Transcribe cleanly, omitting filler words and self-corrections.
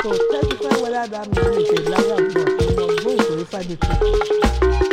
So testify whether that man is a liar or not. You must go into Ifeanyi.